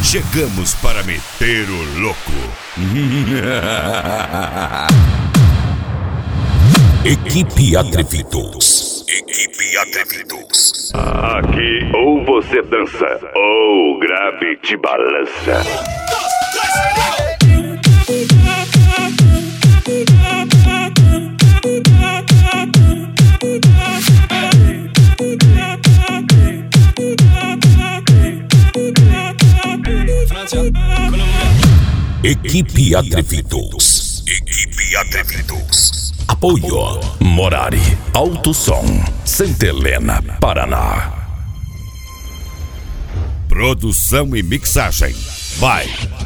Chegamos para meter o louco. Equipe Atrevidos. Equipe Atrevidos. Aqui ou você dança, ou o grave te balança. Equipe Atrevidos. Equipe Atrevidos. Apoio Morari Alto Som, Santa Helena, Paraná. Produção e mixagem by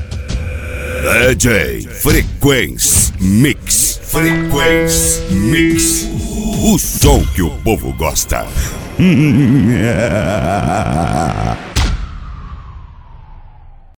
DJ Frequência Mix. Frequência Mix. O som que o povo gosta.